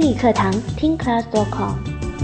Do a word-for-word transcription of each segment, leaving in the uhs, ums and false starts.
英语课堂听 class dot com。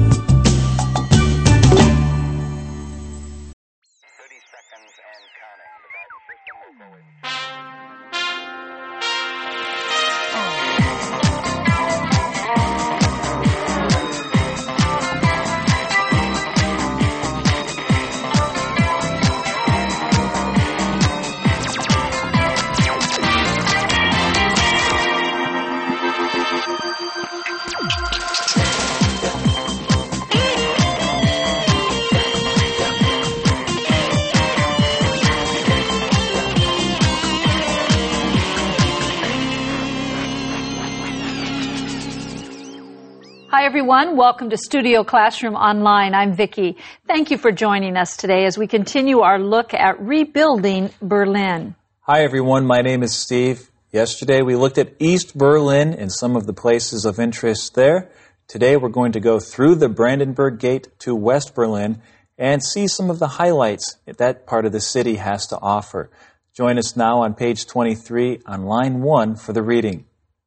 Hi everyone, welcome to Studio Classroom Online. I'm Vicki. Thank you for joining us today as we continue our look at rebuilding Berlin. Hi everyone, my name is Steve. Yesterday we looked at East Berlin and some of the places of interest there. Today we're going to go through the Brandenburg Gate to West Berlin and see some of the highlights that that part of the city has to offer. Join us now on page twenty-three on line one for the reading.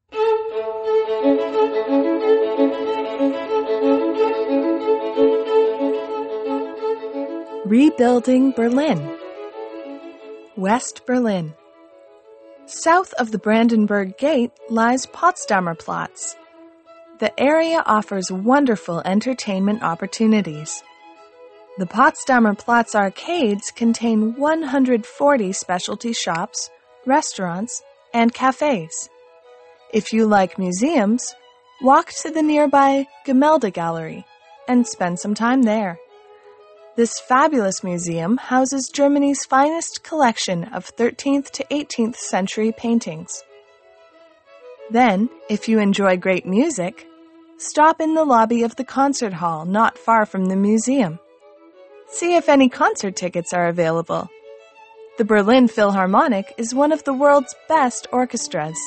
Rebuilding Berlin. West Berlin. South of the Brandenburg Gate lies Potsdamer Platz. The area offers wonderful entertainment opportunities. The Potsdamer Platz arcades contain one hundred forty specialty shops, restaurants, and cafes. If you like museums, walk to the nearby Gemälde Gallery and spend some time there. This fabulous museum houses Germany's finest collection of thirteenth to eighteenth century paintings. Then, if you enjoy great music, stop in the lobby of the concert hall not far from the museum. See if any concert tickets are available. The Berlin Philharmonic is one of the world's best orchestras.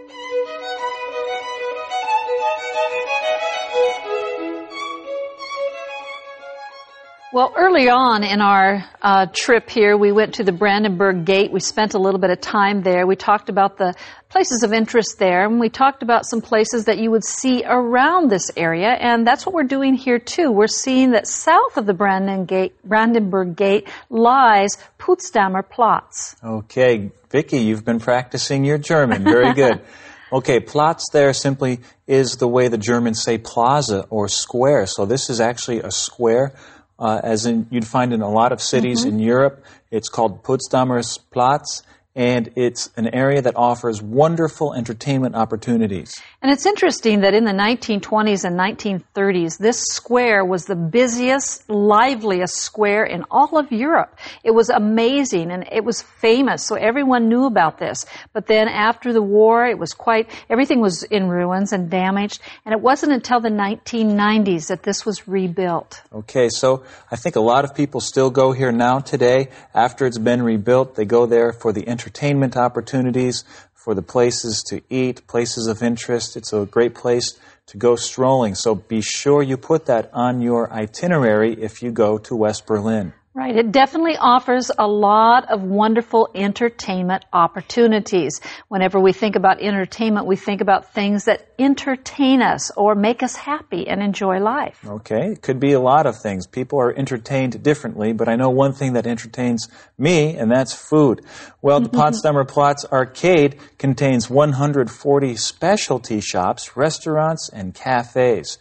Well, early on in our uh, trip here, we went to the Brandenburg Gate. We spent a little bit of time there. We talked about the places of interest there, and we talked about some places that you would see around this area, and that's what we're doing here too. We're seeing that south of the Branden Gate, Brandenburg Gate lies Potsdamer Platz. Okay, Vicki, you've been practicing your German. Very good. Okay, Platz there simply is the way the Germans say plaza or square. So this is actually a square. Uh, as in you'd find in a lot of cities mm-hmm. in Europe. It's called Potsdamer Platz, and it's an area that offers wonderful entertainment opportunities. And it's interesting that in the nineteen twenties and nineteen thirties, this square was the busiest, liveliest square in all of Europe. It was amazing, and it was famous, so everyone knew about this. But then after the war, it was quite, everything was in ruins and damaged, and it wasn't until the nineteen nineties that this was rebuilt. Okay, so I think a lot of people still go here now today. After it's been rebuilt, they go there for the entertainment opportunities, for the places to eat, places of interest. It's a great place to go strolling. So be sure you put that on your itinerary if you go to West Berlin. Right. It definitely offers a lot of wonderful entertainment opportunities. Whenever we think about entertainment, we think about things that entertain us or make us happy and enjoy life. Okay. It could be a lot of things. People are entertained differently, but I know one thing that entertains me, and that's food. Well, the Potsdamer Platz arcade contains one hundred forty specialty shops, restaurants, and cafes.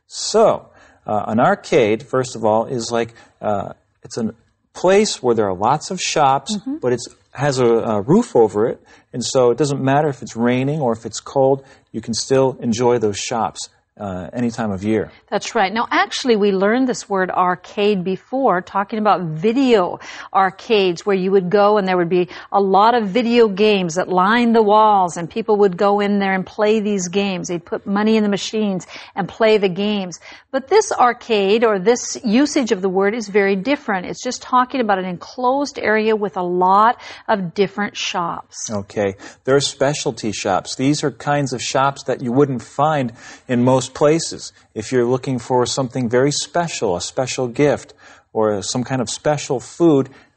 So, uh, an arcade, first of all, is like... Uh, It's a place where there are lots of shops, mm-hmm. but it has a, a roof over it, and so it doesn't matter if it's raining or if it's cold, you can still enjoy those shops uh, any time of year. That's right. Now, actually, we learned this word arcade before, talking about video arcades, where you would go and there would be a lot of video games that lined the walls, and people would go in there and play these games. They'd put money in the machines and play the games. But this arcade, or this usage of the word, is very different. It's just talking about an enclosed area with a lot of different shops. Okay. There are specialty shops. These are kinds of shops that you wouldn't find in most places. If you're looking for something very special, a special gift, or some kind of special food,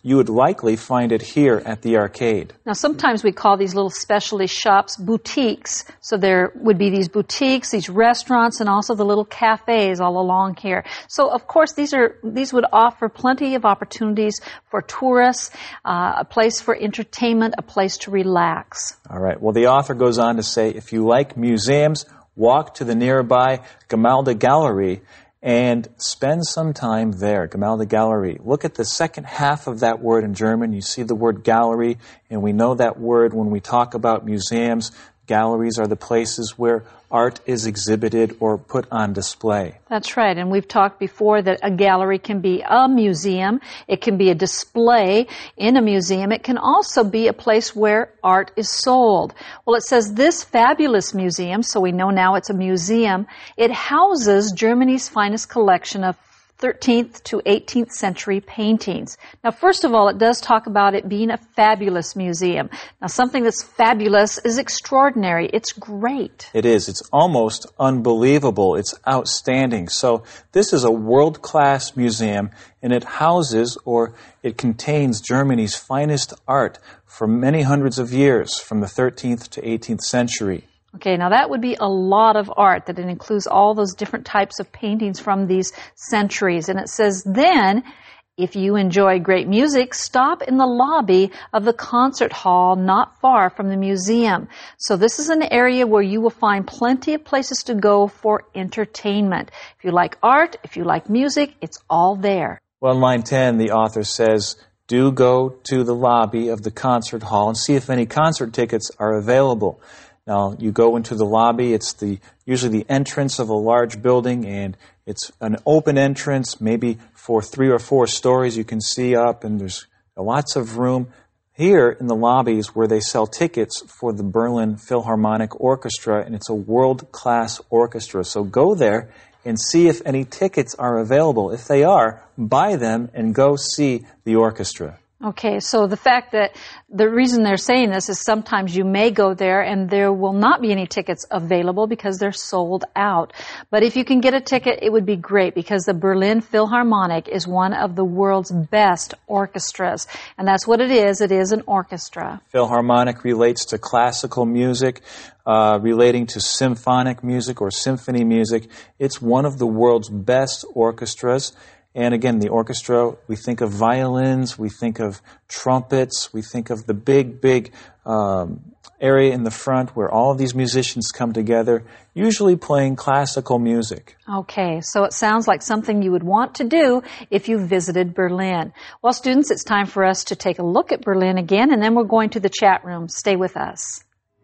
you would likely find it here at the arcade. Now, sometimes we call these little specialty shops boutiques. So there would be these boutiques, these restaurants, and also the little cafes all along here. So, of course, these are these would offer plenty of opportunities for tourists, uh, a place for entertainment, a place to relax. All right. Well, the author goes on to say, if you like museums, walk to the nearby Gemäldegalerie Gallery and spend some time there. Gemäldegalerie Gallery. Look at the second half of that word in German. You see the word gallery, and we know that word when we talk about museums. Galleries are the places where art is exhibited or put on display. That's right, and we've talked before that a gallery can be a museum, it can be a display in a museum, it can also be a place where art is sold. Well, it says this fabulous museum, so we know now it's a museum, it houses Germany's finest collection of thirteenth to eighteenth century paintings. Now, first of all, it does talk about it being a fabulous museum. Now, something that's fabulous is extraordinary. It's great. It is. It's almost unbelievable. It's outstanding. So this is a world-class museum, and it houses or it contains Germany's finest art for many hundreds of years, from the thirteenth to eighteenth century. Okay, now that would be a lot of art, that it includes all those different types of paintings from these centuries. And it says, then, if you enjoy great music, stop in the lobby of the concert hall not far from the museum. So this is an area where you will find plenty of places to go for entertainment. If you like art, if you like music, it's all there. Well, in line ten, the author says, do go to the lobby of the concert hall and see if any concert tickets are available. Now, you go into the lobby, it's the usually the entrance of a large building, and it's an open entrance, maybe for three or four stories you can see up, and there's lots of room. Here in the lobbies where they sell tickets for the Berlin Philharmonic Orchestra, and it's a world-class orchestra. So go there and see if any tickets are available. If they are, buy them and go see the orchestra. Okay, so the fact that the reason they're saying this is sometimes you may go there and there will not be any tickets available because they're sold out. But if you can get a ticket, it would be great because the Berlin Philharmonic is one of the world's best orchestras. And that's what it is. It is an orchestra. Philharmonic relates to classical music, uh, relating to symphonic music or symphony music. It's one of the world's best orchestras. And again, the orchestra, we think of violins, we think of trumpets, we think of the big, big um, area in the front where all of these musicians come together, usually playing classical music. Okay, so it sounds like something you would want to do if you visited Berlin. Well, students, it's time for us to take a look at Berlin again, and then we're going to the chat room. Stay with us.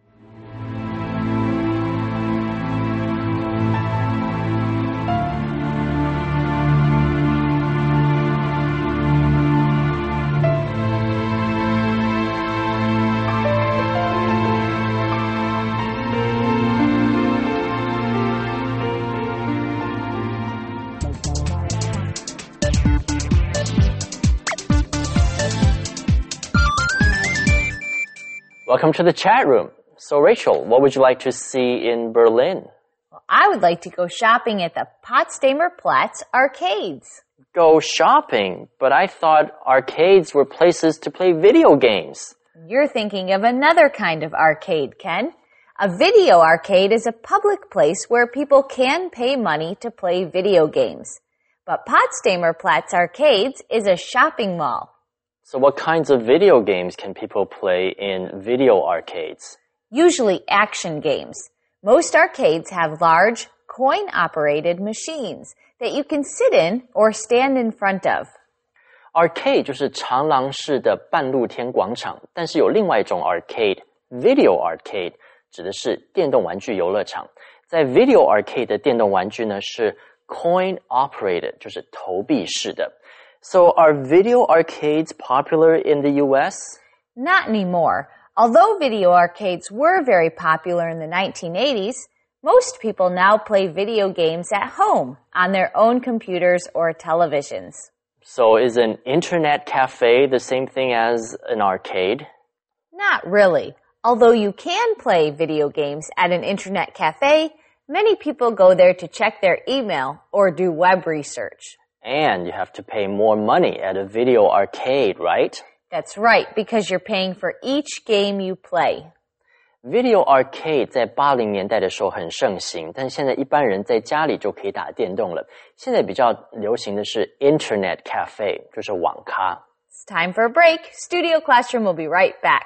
Welcome to the chat room. So, Rachel, what would you like to see in Berlin? Well, I would like to go shopping at the Potsdamer Platz arcades. Go shopping? But I thought arcades were places to play video games. You're thinking of another kind of arcade, Ken. A video arcade is a public place where people can pay money to play video games. But Potsdamer Platz arcades is a shopping mall. So what kinds of video games can people play in video arcades? Usually action games. Most arcades have large, coin-operated machines that you can sit in or stand in front of. Arcade 就是长廊式的半露天广场，但是有另外一种 arcade, video arcade, 指的是电动玩具游乐场。在 video arcade 的电动玩具呢是 coin-operated, 就是投币式的。So are video arcades popular in the U S? Not anymore. Although video arcades were very popular in the nineteen eighties, most people now play video games at home on their own computers or televisions. So is an internet cafe the same thing as an arcade? Not really. Although you can play video games at an internet cafe, many people go there to check their email or do web research. And you have to pay more money at a video arcade, right? That's right, because you're paying for each game you play. Video arcade 在八零年代的时候很盛行，但现在一般人在家里就可以打电动了。现在比较流行的是 Internet Cafe， 就是网咖。 It's time for a break. Studio Classroom will be right back.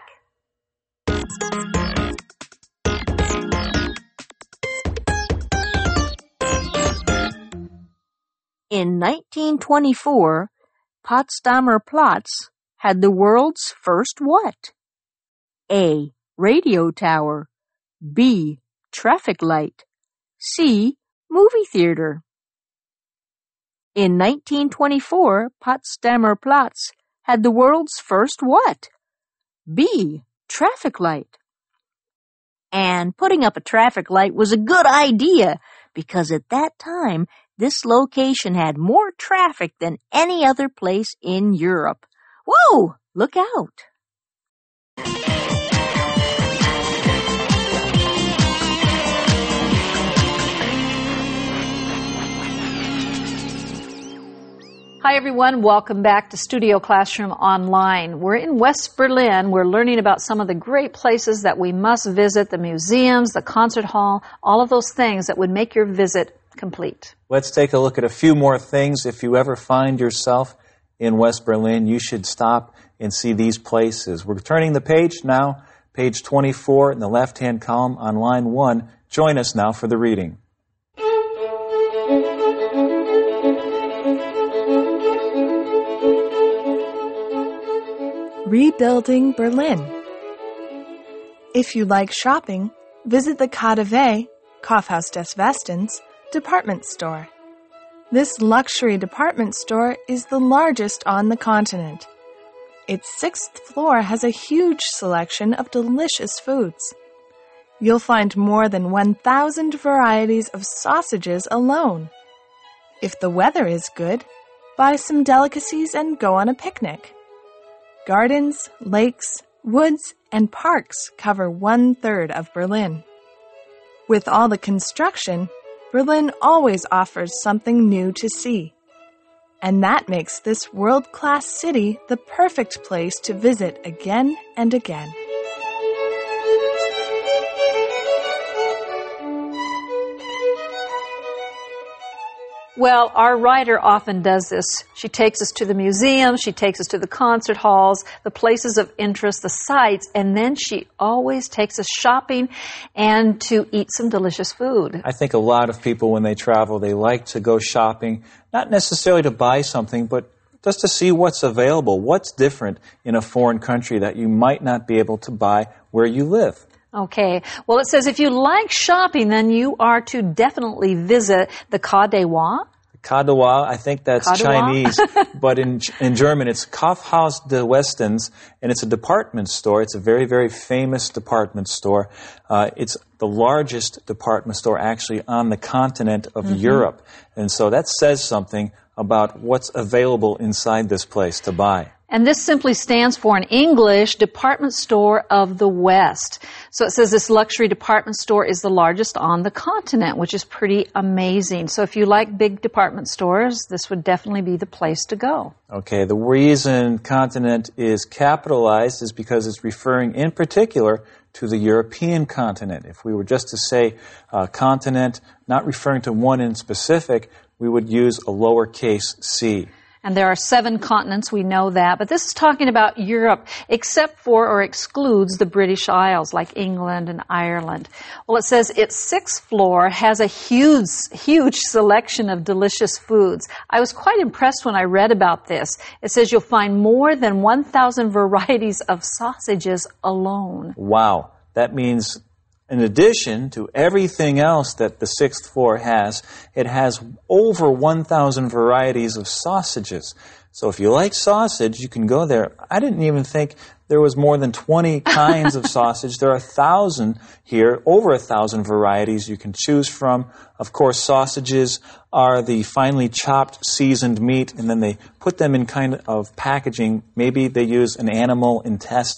In nineteen twenty-four, Potsdamer Platz had the world's first what? A. Radio tower. B. Traffic light. C. Movie theater. In nineteen twenty-four, Potsdamer Platz had the world's first what? B. Traffic light. And putting up a traffic light was a good idea because at that time, this location had more traffic than any other place in Europe. Whoa! Look out! Hi everyone, welcome back to Studio Classroom Online. We're in West Berlin. We're learning about some of the great places that we must visit, the museums, the concert hall, all of those things that would make your visit complete. Let's take a look at a few more things. If you ever find yourself in West Berlin, you should stop and see these places. We're turning the page now, page twenty-four in the left-hand column on line one. Join us now for the reading. Rebuilding Berlin. If you like shopping, visit the K D W, Kaufhaus des Westens, department store. This luxury department store is the largest on the continent. Its sixth floor has a huge selection of delicious foods. You'll find more than one thousand varieties of sausages alone. If the weather is good, buy some delicacies and go on a picnic. Gardens, lakes, woods, and parks cover one-third of Berlin. With all the construction, Berlin always offers something new to see. And that makes this world-class city the perfect place to visit again and again. Well, our writer often does this. She takes us to the museums, she takes us to the concert halls, the places of interest, the sites, and then she always takes us shopping and to eat some delicious food. I think a lot of people, when they travel, they like to go shopping, not necessarily to buy something, but just to see what's available, what's different in a foreign country that you might not be able to buy where you live. Okay. Well, it says if you like shopping, then you are to definitely visit the K D W. K D W, I think that's K D W? Chinese, but in in German it's Kaufhaus des Westens, and it's a department store. It's a very, very famous department store. Uh, it's the largest department store actually on the continent of mm-hmm. Europe. And so that says something about what's available inside this place to buy. And this simply stands for, in English, Department Store of the West. So it says this luxury department store is the largest on the continent, which is pretty amazing. So if you like big department stores, this would definitely be the place to go. Okay, the reason continent is capitalized is because it's referring in particular to the European continent. If we were just to say uh, continent, not referring to one in specific, we would use a lowercase c. And there are seven continents, we know that. But this is talking about Europe, except for or excludes the British Isles, like England and Ireland. Well, it says its sixth floor has a huge, huge selection of delicious foods. I was quite impressed when I read about this. It says you'll find more than one thousand varieties of sausages alone. Wow. That means in addition to everything else that the sixth floor has, it has over one thousand varieties of sausages. So if you like sausage, you can go there. I didn't even think there was more than twenty kinds of sausage. There are a thousand here, over a thousand varieties you can choose from. Of course, sausages are the finely chopped, seasoned meat, and then they put them in kind of packaging. Maybe they use an animal intestine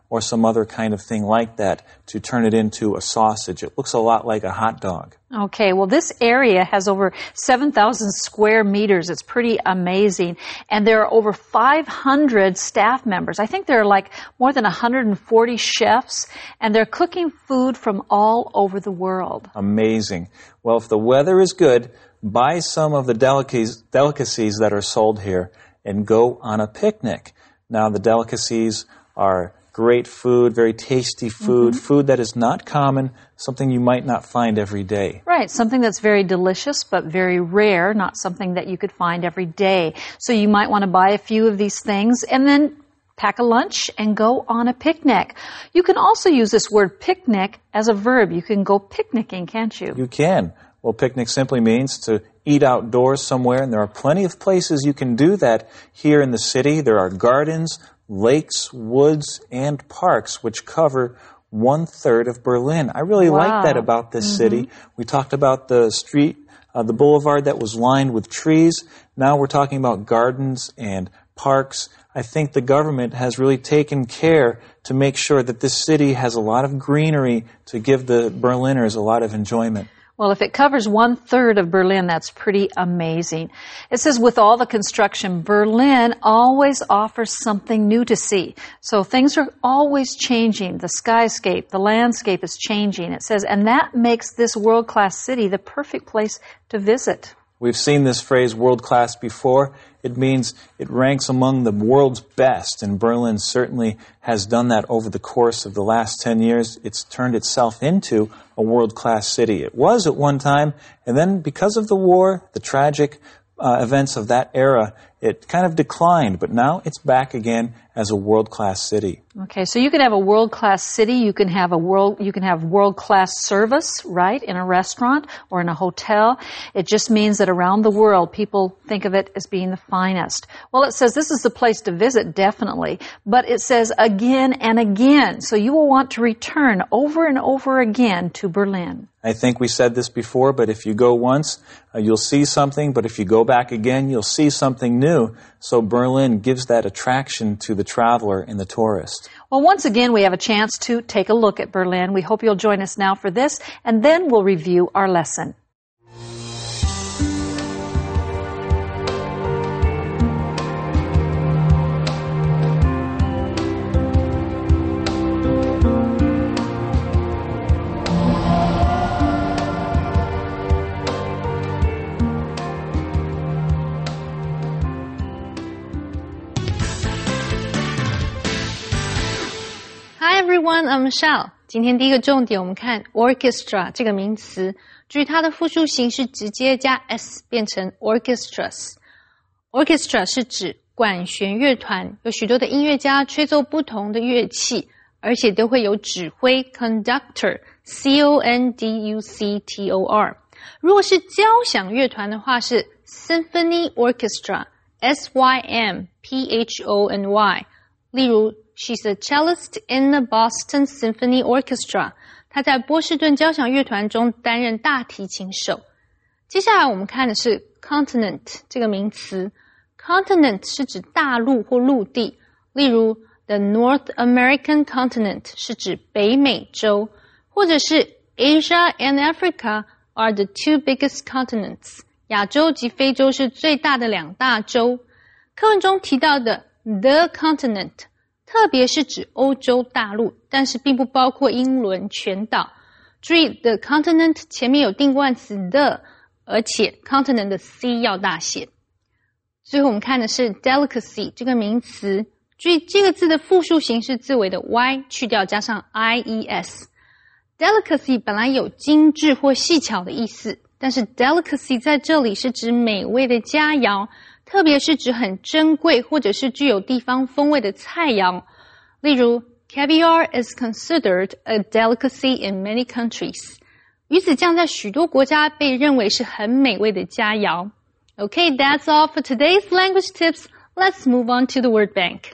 or some other kind of thing like that to turn it into a sausage. It looks a lot like a hot dog. Okay, well, this area has over seven thousand square meters. It's pretty amazing. And there are over five hundred staff members. I think there are like more than one hundred forty chefs, and they're cooking food from all over the world. Amazing. Well, if the weather is good, buy some of the delicacies, delicacies that are sold here and go on a picnic. Now, the delicacies are great food, very tasty food, mm-hmm. food that is not common, something you might not find every day. Right, something that's very delicious but very rare, not something that you could find every day. So you might want to buy a few of these things and then pack a lunch and go on a picnic. You can also use this word picnic as a verb. You can go picnicking, can't you? You can. Well, picnic simply means to eat outdoors somewhere, and there are plenty of places you can do that here in the city. There are gardens, lakes, woods, and parks, which cover one-third of Berlin. I really wow. like that about this mm-hmm. city. We talked about the street, uh, the boulevard that was lined with trees. Now we're talking about gardens and parks. I think the government has really taken care to make sure that this city has a lot of greenery to give the Berliners a lot of enjoyment. Well, if it covers one-third of Berlin, that's pretty amazing. It says, with all the construction, Berlin always offers something new to see. So things are always changing. The skyscape, the landscape is changing. It says, and that makes this world-class city the perfect place to visit. We've seen this phrase world-class before. It means it ranks among the world's best, and Berlin certainly has done that over the course of the last ten years. It's turned itself into a world-class city. It was at one time, and then because of the war, the tragic uh, events of that era, it kind of declined, but now it's back again as a world-class city. Okay, so you can have a world-class city, you can have a world, you can have world-class service, right, in a restaurant or in a hotel. It just means that around the world, people think of it as being the finest. Well, it says this is the place to visit, definitely, but it says again and again, so you will want to return over and over again to Berlin. I think we said this before, but if you go once, uh, you'll see something, but if you go back again, you'll see something new. So Berlin gives that attraction to the traveler and the tourist. Well, once again, we have a chance to take a look at Berlin. We hope you'll join us now for this, and then we'll review our lesson. Hi everyone, I'm Michelle. 今天第一个重点，我们看 orchestra 这个名词。注意它的复数形是直接加 s 变成 orchestras。orchestra 是指管弦乐团，有许多的音乐家吹奏不同的乐器，而且都会有指挥 conductor c o n d u c t o r。如果是交响乐团的话，是 symphony orchestra s y m p h o n y。例如She's a cellist in the Boston Symphony Orchestra. 她在波士顿交响乐团中担任大提琴手。接下来我们看的是 continent 这个名词。continent 是指大陆或陆地。例如 the North American continent 是指北美洲，或者是 Asia and Africa are the two biggest continents. 亚洲及非洲是最大的两大洲。课文中提到的 the continent特别是指欧洲大陆，但是并不包括英伦全岛。注意 the continent 前面有定冠词 the， 而且 continent 的 c 要大写。最后我们看的是 delicacy 这个名词，注意这个字的复数形是字尾的 y 去掉加上 ies。delicacy 本来有精致或细巧的意思，但是 delicacy 在这里是指美味的佳肴，特别是指很珍贵或者是具有地方风味的菜肴。例如 caviar is considered a delicacy in many countries. 鱼子酱在许多国家被认为是很美味的佳肴。Okay, that's all for today's language tips. Let's move on to the word bank.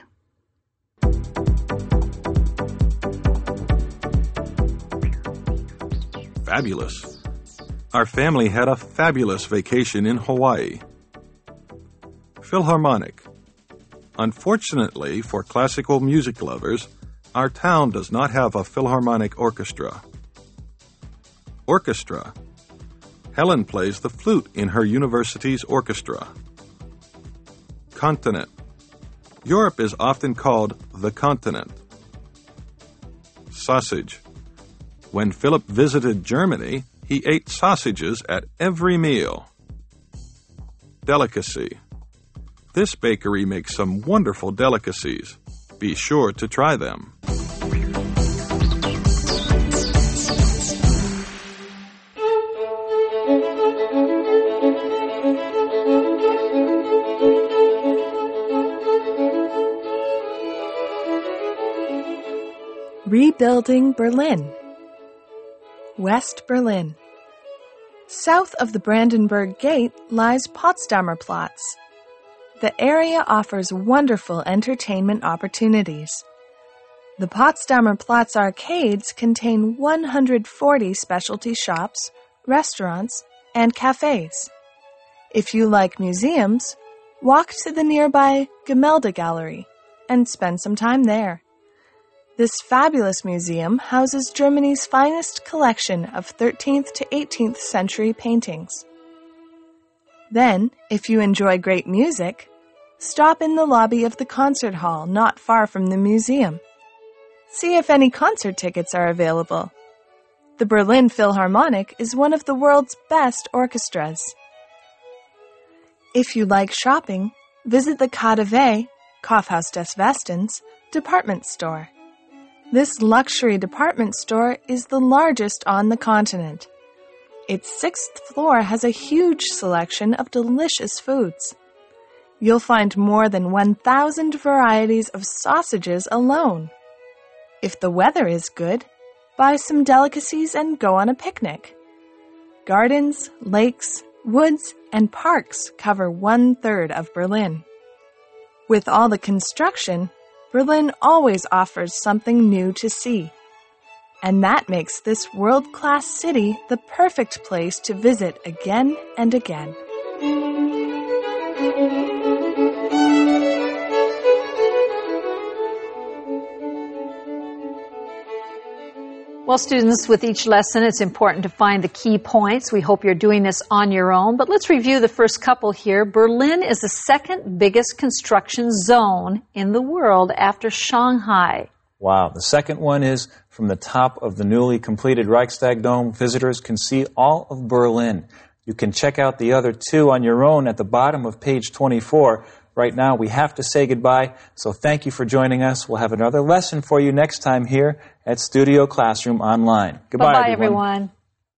Fabulous. Our family had a fabulous vacation in Hawaii. Philharmonic. Unfortunately for classical music lovers, our town does not have a Philharmonic orchestra. Orchestra. Helen plays the flute in her university's orchestra. Continent. Europe is often called the continent. Sausage. When Philip visited Germany, he ate sausages at every meal. Delicacy. This bakery makes some wonderful delicacies. Be sure to try them. Rebuilding Berlin. West Berlin. South of the Brandenburg Gate lies Potsdamer Platz. The area offers wonderful entertainment opportunities. The Potsdamer Platz arcades contain one hundred forty specialty shops, restaurants, and cafes. If you like museums, walk to the nearby Gemälde Gallery and spend some time there. This fabulous museum houses Germany's finest collection of thirteenth to eighteenth century paintings. Then, if you enjoy great music, stop in the lobby of the concert hall not far from the museum. See if any concert tickets are available. The Berlin Philharmonic is one of the world's best orchestras. If you like shopping, visit the K D W, Kaufhaus des Westens, department store. This luxury department store is the largest on the continent. Its sixth floor has a huge selection of delicious foods. You'll find more than one thousand varieties of sausages alone. If the weather is good, buy some delicacies and go on a picnic. Gardens, lakes, woods, and parks cover one-third of Berlin. With all the construction, Berlin always offers something new to see. And that makes this world-class city the perfect place to visit again and again. Well, students, with each lesson, it's important to find the key points. We hope you're doing this on your own, but let's review the first couple here. Berlin is the second biggest construction zone in the world after Shanghai. Wow. The second one is from the top of the newly completed Reichstag Dome. Visitors can see all of Berlin. You can check out the other two on your own at the bottom of page twenty-four. Right now, we have to say goodbye, so thank you for joining us. We'll have another lesson for you next time here at Studio Classroom Online. Goodbye, Bye-bye, everyone. everyone.